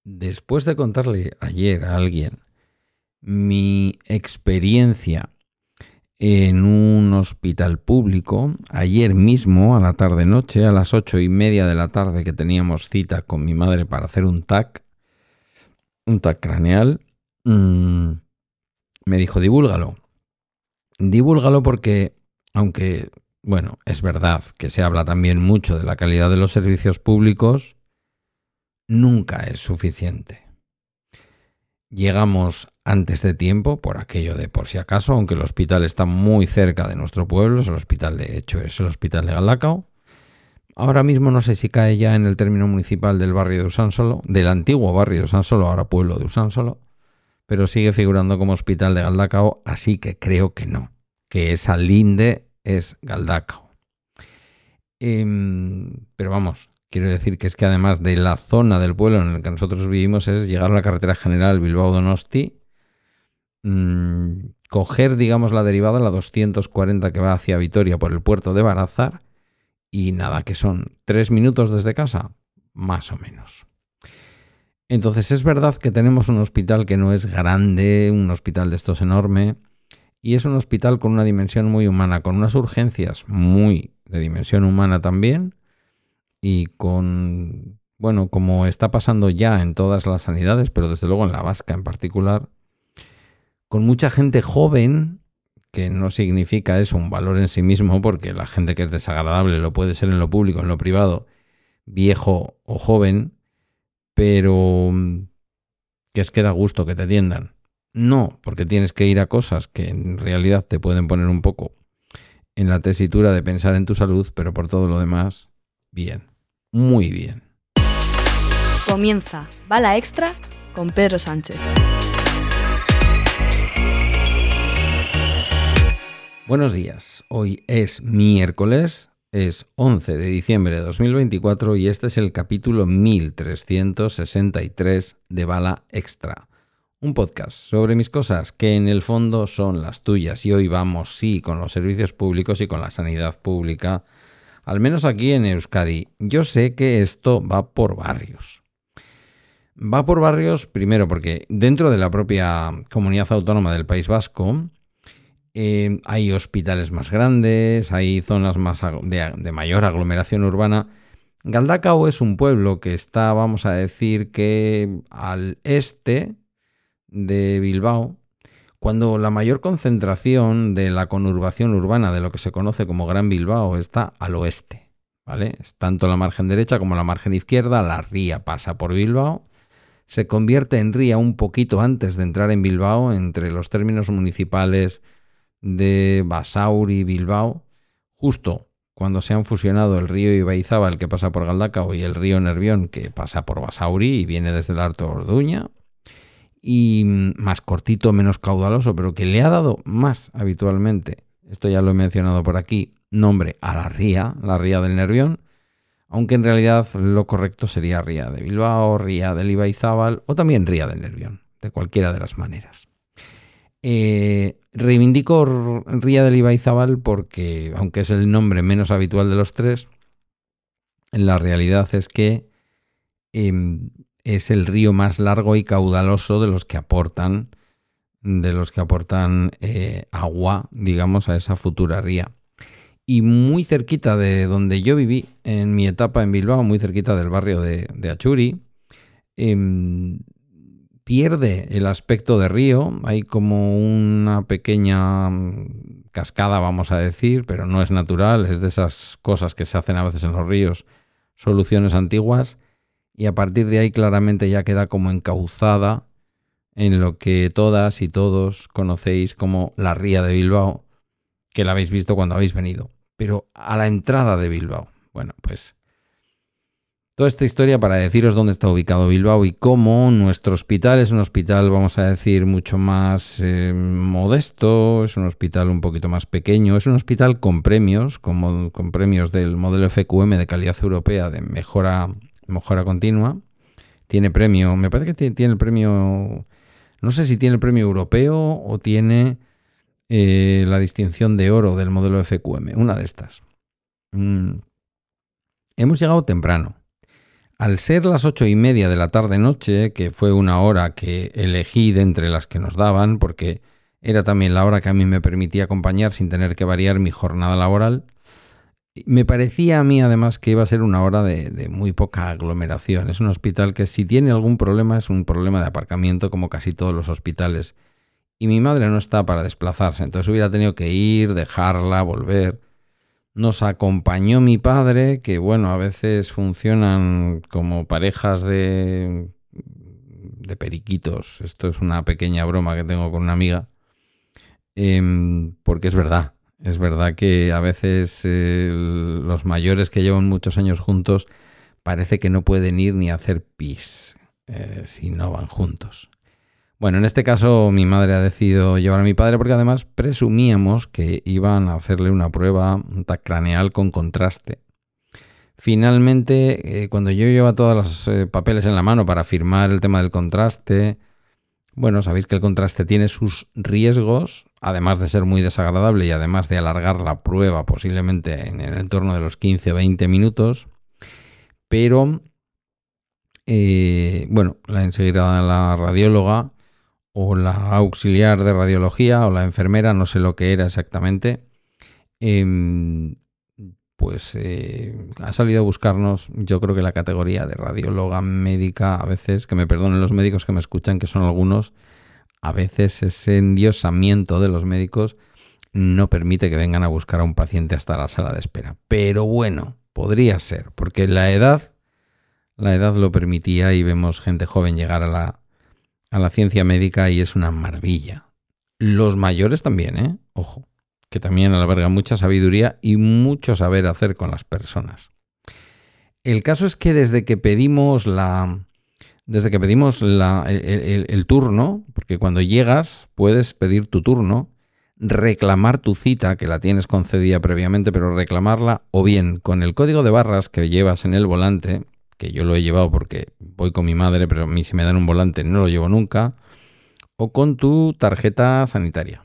Después de contarle ayer a alguien mi experiencia en un hospital público, ayer mismo a la tarde-noche, a las 8:30 de la tarde, que teníamos cita con mi madre para hacer un TAC craneal, me dijo, divúlgalo porque, aunque, bueno, es verdad que se habla también mucho de la calidad de los servicios públicos, nunca es suficiente. Llegamos antes de tiempo, por aquello de por si acaso, aunque el hospital está muy cerca de nuestro pueblo, es el hospital, de hecho, es el hospital de Galdakao. Ahora mismo no sé si cae ya en el término municipal del barrio de Usánsolo, del antiguo barrio de Usánsolo, ahora pueblo de Usánsolo, pero sigue figurando como hospital de Galdakao, así que creo que no, que esa linde es Galdakao. Pero vamos, quiero decir que es que además de la zona del pueblo en el que nosotros vivimos es llegar a la carretera general Bilbao-Donosti, coger, digamos, la derivada, la 240 que va hacia Vitoria por el puerto de Barázar, y nada, que son 3 minutos desde casa, más o menos. Entonces es verdad que tenemos un hospital que no es grande, un hospital de estos enorme, y es un hospital con una dimensión muy humana, con unas urgencias muy de dimensión humana también, y con, bueno, como está pasando ya en todas las sanidades, pero desde luego en la vasca en particular, con mucha gente joven, que no significa eso un valor en sí mismo, porque la gente que es desagradable lo puede ser en lo público, en lo privado, viejo o joven, pero que es que da gusto que te atiendan. No, porque tienes que ir a cosas que en realidad te pueden poner un poco en la tesitura de pensar en tu salud, pero por todo lo demás, bien, muy bien. Comienza Bala Extra con Pedro Sánchez. Buenos días, hoy es miércoles, es 11 de diciembre de 2024 y este es el capítulo 1363 de Bala Extra. Un podcast sobre mis cosas que en el fondo son las tuyas y hoy vamos, sí, con los servicios públicos y con la sanidad pública, al menos aquí en Euskadi. Yo sé que esto va por barrios. Va por barrios primero porque dentro de la propia comunidad autónoma del País Vasco hay hospitales más grandes, hay zonas más de mayor aglomeración urbana. Galdakao es un pueblo que está, vamos a decir, que al este de Bilbao, cuando la mayor concentración de la conurbación urbana de lo que se conoce como Gran Bilbao está al oeste, ¿vale? Es tanto la margen derecha como la margen izquierda, la ría pasa por Bilbao, se convierte en ría un poquito antes de entrar en Bilbao, entre los términos municipales de Basauri y Bilbao, justo cuando se han fusionado el río Ibaizábal que pasa por Galdakao y el río Nervión que pasa por Basauri y viene desde el Alto Orduña, y más cortito, menos caudaloso, pero que le ha dado más habitualmente, esto ya lo he mencionado por aquí, nombre a la ría del Nervión, aunque en realidad lo correcto sería ría de Bilbao, ría del Ibaizábal o también ría del Nervión, de cualquiera de las maneras. Reivindico ría del Ibaizábal porque, aunque es el nombre menos habitual de los tres, la realidad es que es el río más largo y caudaloso de los que aportan agua, digamos, a esa futura ría. Y muy cerquita de donde yo viví en mi etapa en Bilbao, muy cerquita del barrio de Achuri, pierde el aspecto de río. Hay como una pequeña cascada, vamos a decir, pero no es natural, es de esas cosas que se hacen a veces en los ríos, soluciones antiguas, y a partir de ahí claramente ya queda como encauzada en lo que todas y todos conocéis como la ría de Bilbao, que la habéis visto cuando habéis venido, pero a la entrada de Bilbao. Bueno, pues toda esta historia para deciros dónde está ubicado Bilbao y cómo nuestro hospital es un hospital, vamos a decir, mucho más modesto, es un hospital un poquito más pequeño, es un hospital con premios, con premios del modelo FQM de calidad europea de mejora continua. Tiene premio, me parece que tiene el premio, no sé si tiene el premio europeo o tiene la distinción de oro del modelo FQM, una de estas. Hemos llegado temprano. Al ser las 8:30 de la tarde-noche, que fue una hora que elegí de entre las que nos daban, porque era también la hora que a mí me permitía acompañar sin tener que variar mi jornada laboral, me parecía a mí además que iba a ser una hora de muy poca aglomeración. Es un hospital que si tiene algún problema es un problema de aparcamiento como casi todos los hospitales. Y mi madre no está para desplazarse, entonces hubiera tenido que ir, dejarla, volver. Nos acompañó mi padre, que bueno, a veces funcionan como parejas de periquitos. Esto es una pequeña broma que tengo con una amiga, porque es verdad. Es verdad que a veces los mayores que llevan muchos años juntos parece que no pueden ir ni a hacer pis si no van juntos. Bueno, en este caso mi madre ha decidido llevar a mi padre porque además presumíamos que iban a hacerle una prueba, un TAC craneal con contraste. Finalmente, cuando yo llevaba todos los papeles en la mano para firmar el tema del contraste, bueno, sabéis que el contraste tiene sus riesgos, además de ser muy desagradable y además de alargar la prueba posiblemente en el entorno de los 15 o 20 minutos, pero bueno, enseguida la radióloga o la auxiliar de radiología o la enfermera, no sé lo que era exactamente, pues ha salido a buscarnos, yo creo que la categoría de radióloga médica, a veces, que me perdonen los médicos que me escuchan, que son algunos, a veces ese endiosamiento de los médicos no permite que vengan a buscar a un paciente hasta la sala de espera. Pero bueno, podría ser, porque la edad lo permitía y vemos gente joven llegar a la ciencia médica y es una maravilla. Los mayores también, ojo, que también albergan mucha sabiduría y mucho saber hacer con las personas. El caso es que desde que pedimos el turno, porque cuando llegas puedes pedir tu turno, reclamar tu cita, que la tienes concedida previamente, pero reclamarla o bien con el código de barras que llevas en el volante, que yo lo he llevado porque voy con mi madre, pero a mí si me dan un volante no lo llevo nunca, o con tu tarjeta sanitaria.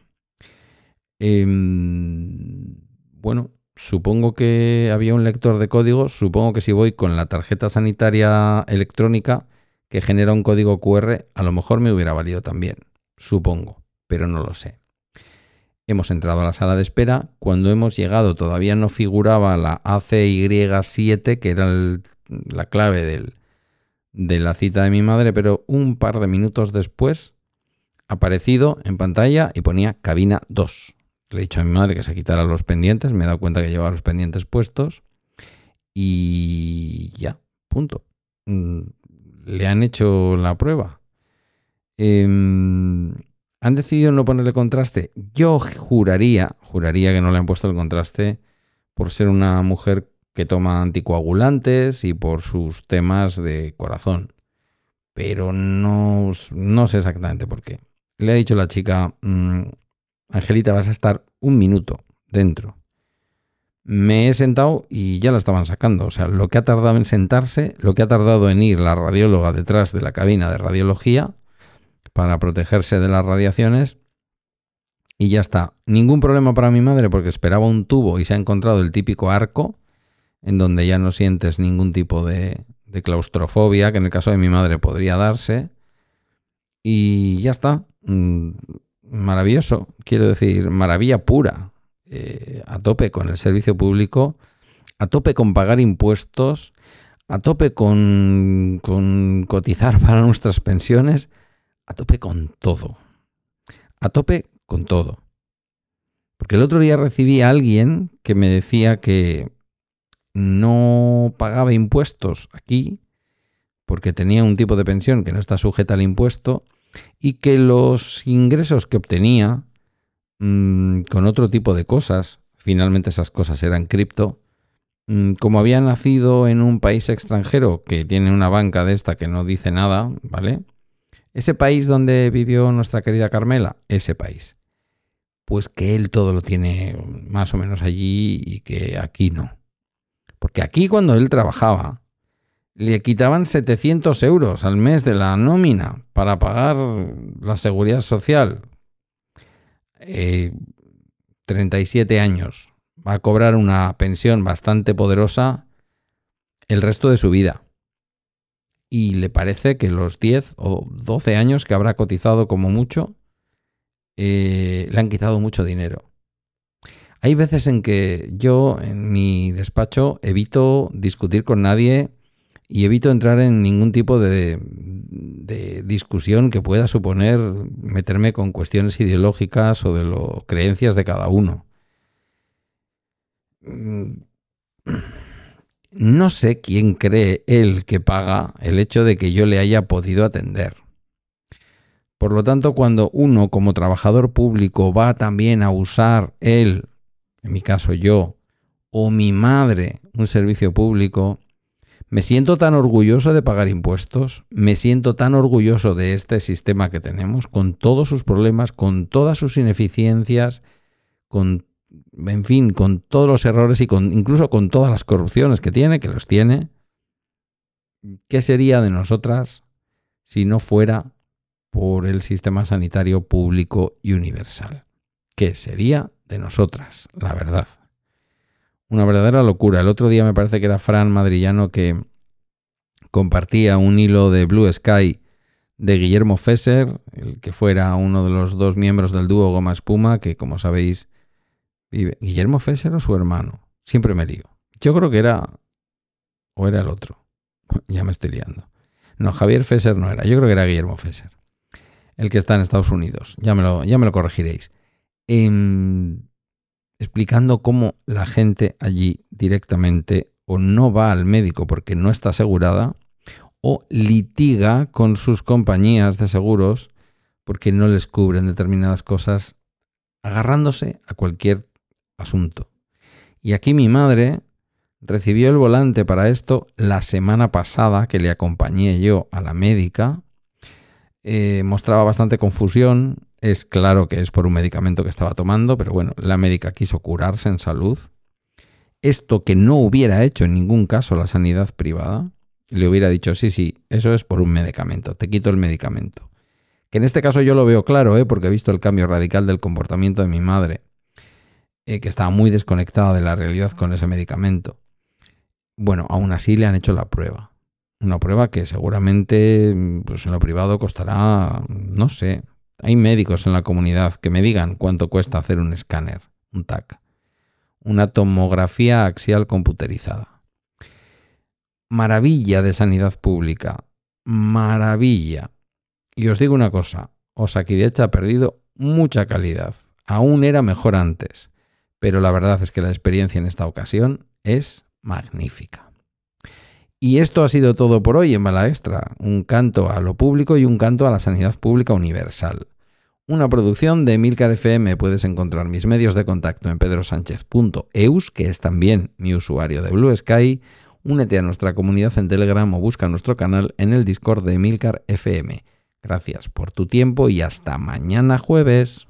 Bueno, supongo que había un lector de códigos, supongo que si voy con la tarjeta sanitaria electrónica que genera un código QR, a lo mejor me hubiera valido también, supongo, pero no lo sé. Hemos entrado a la sala de espera, cuando hemos llegado todavía no figuraba la ACY7, que era la clave de la cita de mi madre, pero un par de minutos después ha aparecido en pantalla y ponía cabina 2. Le he dicho a mi madre que se quitara los pendientes, me he dado cuenta que llevaba los pendientes puestos y ya, punto. Le han hecho la prueba. ¿Han decidido no ponerle contraste? Yo juraría que no le han puesto el contraste por ser una mujer que toma anticoagulantes y por sus temas de corazón. Pero no sé exactamente por qué. Le ha dicho la chica, Angelita, vas a estar un minuto dentro. Me he sentado y ya la estaban sacando. O sea, lo que ha tardado en sentarse, lo que ha tardado en ir la radióloga detrás de la cabina de radiología para protegerse de las radiaciones, y ya está. Ningún problema para mi madre porque esperaba un tubo y se ha encontrado el típico arco en donde ya no sientes ningún tipo de claustrofobia, que en el caso de mi madre podría darse, y ya está. Maravilloso, quiero decir, maravilla pura. A tope con el servicio público, a tope con pagar impuestos, a tope con cotizar para nuestras pensiones, a tope con todo. A tope con todo. Porque el otro día recibí a alguien que me decía que no pagaba impuestos aquí porque tenía un tipo de pensión que no está sujeta al impuesto y que los ingresos que obtenía con otro tipo de cosas, finalmente esas cosas eran cripto, como había nacido en un país extranjero que tiene una banca de esta que no dice nada, ¿vale? Ese país donde vivió nuestra querida Carmela, ese país, pues que él todo lo tiene más o menos allí y que aquí no. Porque aquí cuando él trabajaba, le quitaban 700 euros al mes de la nómina para pagar la seguridad social. 37 años. Va a cobrar una pensión bastante poderosa el resto de su vida. y le parece que los 10 o 12 años que habrá cotizado como mucho, le han quitado mucho dinero. Hay veces en que yo en mi despacho evito discutir con nadie y evito entrar en ningún tipo de discusión que pueda suponer meterme con cuestiones ideológicas o de las creencias de cada uno. No sé quién cree él que paga el hecho de que yo le haya podido atender. Por lo tanto, cuando uno como trabajador público va también a usar él, en mi caso yo, o mi madre, un servicio público, me siento tan orgulloso de pagar impuestos, me siento tan orgulloso de este sistema que tenemos, con todos sus problemas, con todas sus ineficiencias, con todos los errores y incluso con todas las corrupciones que tiene, que los tiene. ¿Qué sería de nosotras si no fuera por el sistema sanitario público y universal? ¿Qué sería de nosotras? La verdad. Una verdadera locura. El otro día me parece que era Fran Madrillano que compartía un hilo de Blue Sky de Guillermo Fesser, el que fuera uno de los 2 miembros del dúo Goma Espuma, que como sabéis vive. ¿Guillermo Fesser o su hermano? Siempre me lío. Yo creo que era el otro. Ya me estoy liando. No, Javier Fesser no era. Yo creo que era Guillermo Fesser, el que está en Estados Unidos. Ya me lo corregiréis. Explicando cómo la gente allí directamente o no va al médico porque no está asegurada o litiga con sus compañías de seguros porque no les cubren determinadas cosas, agarrándose a cualquier asunto. Y aquí mi madre recibió el volante para esto la semana pasada, que le acompañé yo a la médica. Mostraba bastante confusión. Es claro que es por un medicamento que estaba tomando, pero bueno, la médica quiso curarse en salud. Esto que no hubiera hecho en ningún caso la sanidad privada, le hubiera dicho, sí, eso es por un medicamento, te quito el medicamento. Que en este caso yo lo veo claro, porque he visto el cambio radical del comportamiento de mi madre, que estaba muy desconectada de la realidad con ese medicamento. Bueno, aún así le han hecho la prueba. Una prueba que seguramente pues en lo privado costará, no sé. Hay médicos en la comunidad que me digan cuánto cuesta hacer un escáner, un TAC, una tomografía axial computerizada. Maravilla de sanidad pública, maravilla. Y os digo una cosa, Osakidetza ha perdido mucha calidad. Aún era mejor antes, pero la verdad es que la experiencia en esta ocasión es magnífica. Y esto ha sido todo por hoy en Bala Extra, un canto a lo público y un canto a la sanidad pública universal. Una producción de Emilcar FM. Puedes encontrar mis medios de contacto en pedrosanchez.eus, que es también mi usuario de Blue Sky. Únete a nuestra comunidad en Telegram o busca nuestro canal en el Discord de Emilcar FM. Gracias por tu tiempo y hasta mañana jueves.